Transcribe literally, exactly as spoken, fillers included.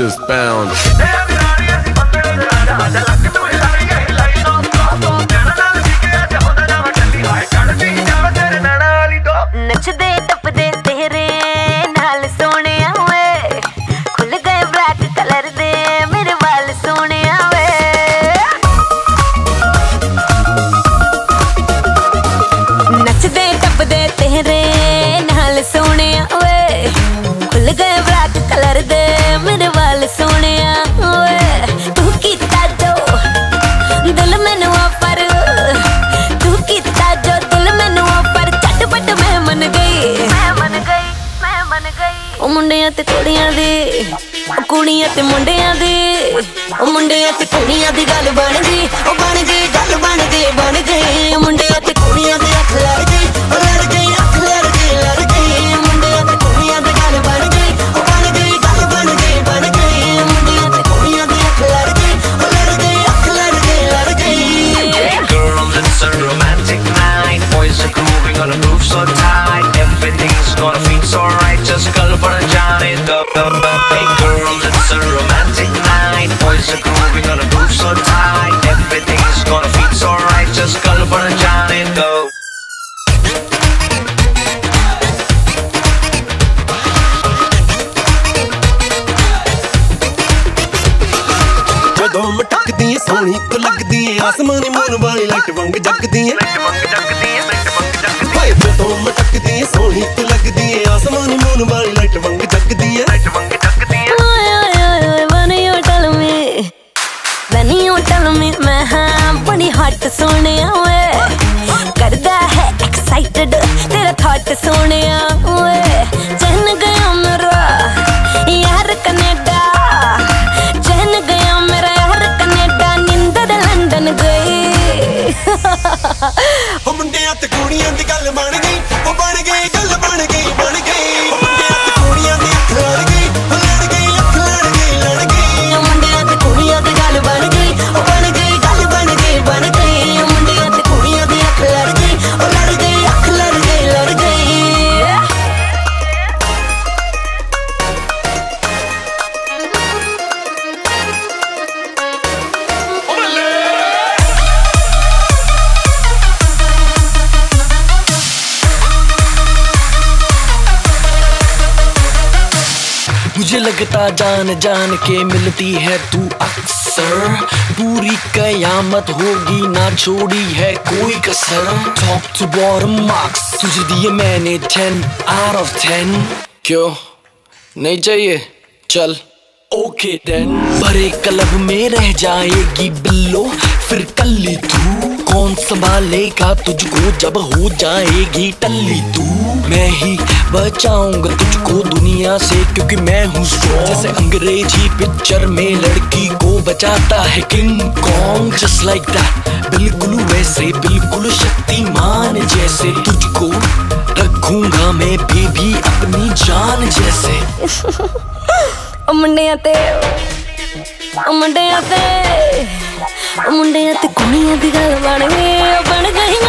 just bounce. नचदे टपदे तेरे नाल सोहणिया वे खुल गए ब्लैक कलर दे मेरे वाल सोहणिया वे नचदे टपदे तेरे नाल सोहणिया वे खुल गए ब्लैक कलर दे मेरे वाल सोहणिया वे तू कीता जो दिल मैनू ऑफर तू कीता जो दिल मैनू ऑफर झटपट मैं मन गई मैं मन गई मैं मन गई ओ मुंडियां ते कुड़ियां दी ओ कुड़ियां ते मुंडियां दी ओ मुंडियां ते कुड़ियां दी गल बन गई ओ बन गई गल बन गई बन गई ओ मुंडियां ते कुड़ियां दी अख लड़ गई ओ लड़ गई अख लड़ गई लड़ गई मुंडियां ते कुड़ियां दी गल बन गई ओ बन गई गल बन गई बन गई मुंडियां ते कुड़ियां दी अख लड़ गई ओ लड़ गई अख लड़ गई लड़ गई Hey girls, it's a romantic night. Boys are grooving on a groove so tight. Everything's gonna feel so right. Just call for a Johnny. Hey girls, it's a romantic night. Boys are grooving on a groove so tight. Everything's gonna feel so right. Just call for a Johnny. Go. ਜਦੋਂ ਮਟਕਦੀ ਏ ਸੋਹਣੀ ਤੂੰ ਲੱਗਦੀ ਏ ਆਸਮਾਨੀ ਮੋਰ ਵਾਲੀ light ਵਾਂਗ ਜਗਦੀ ਏ light ਵਾਂਗ ਜਗਦੀ ਏ light ਵਾਂਗ ਜਗਦੀ ਏ ਜਦੋਂ ਮਟਕਦੀ ਏ ਸੋਹਣੀ ਤੂੰ ਲੱਗਦੀ ਏ ਆਸਮਾਨੀ ਮੋਰ ਵਾਲੀ ਲਾਈਟ ਵਾਂਗ ਜਗਦੀ ਏ ਲਾਈਟ ਵਾਂਗ ਜਗਦੀ ਏ ਓਏ ਓਏ ਓਏ when you tell me when you tell me ਮੈਂ ਹਾਂ ਬੜੀ ਹੱਟ ਸੋਹਣਿਆ ਓਏ ਕਰਦਾ ਹੈ ਐਕਸਾਈਟਡ ਤੇਰਾ ਥਾਟ ਸੋਹਣਿਆ ਓਏ ਚੈਨ ਗਿਆ ਮੇਰਾ ਯਾਰ ਕੈਨੇਡਾ ਚੈਨ ਗਿਆ ਮੇਰਾ ਯਾਰ ਕੈਨੇਡਾ ਨਿੰਦਰ ਲੰਡਨ ਗਈ ਓ ਮੁੰਡਿਆਂ ਤੇ ਕੁੜੀਆਂ ਦੀ ਗੱਲ ਬਣ ਗਈ ਓ ਬਣ ਗਈ ਗੱਲ ਬਣ ਗਈ ਬਣ ਗਈ ਓ ਮੁੰਡਿਆਂ ਤੇ ਕੁੜੀਆਂ ਦੀ ਅੱਖ ਲੜ ਗਈ ਓ ਲੜ ਗਈ ਅੱਖ ਲੜ ਗਈ ਲੜ ਗਈ ਓ ਮੁੰਡਿਆਂ ਤੇ ਕੁੜੀਆਂ ਦੀ ਗੱਲ ਬਣ ਗਈ ਓ ਬਣ ਗਈ ਗੱਲ ਬਣ ਗਈ ਬਣ ਗਈ ਓ ਮੁੰਡਿਆਂ ਤੇ ਕੁੜੀਆਂ ਦੀ ਅੱਖ ਲੜ ਗਈ ਓ ਲੜ ਗਈ ਅੱਖ ਲੜ ਗਈ ਲੜ ਗਈ मुझे लगता जान जान के मिलती है तू अक्सर पूरी कयामत होगी ना छोड़ी है कोई कसर टॉप टू बॉटम मार्क्स तुझे दिए मैंने टेन आउट ऑफ टेन क्यों नहीं चाहिए चल ओके देन भरे क्लब में रह जाएगी बिल्लो फिर कल्ली तू कौन संभालेगा तुझको जब हो जाएगी टल्ली तू मैं ही बचाऊंगा तुझको दुनिया से क्योंकि मैं हूँ स्ट्रॉन्ग जैसे अंग्रेजी पिक्चर में लड़की को बचाता है King Kong just like that बिल्कुल वैसे बिल्कुल शक्तिमान जैसे तुझको रखूंगा मैं बेबी अपनी जान जैसे ओ मुंडियां ते ओ मुंडियां ते ओ मुंडियां ते कुड़ियां दी गल बन गई ओ बन गई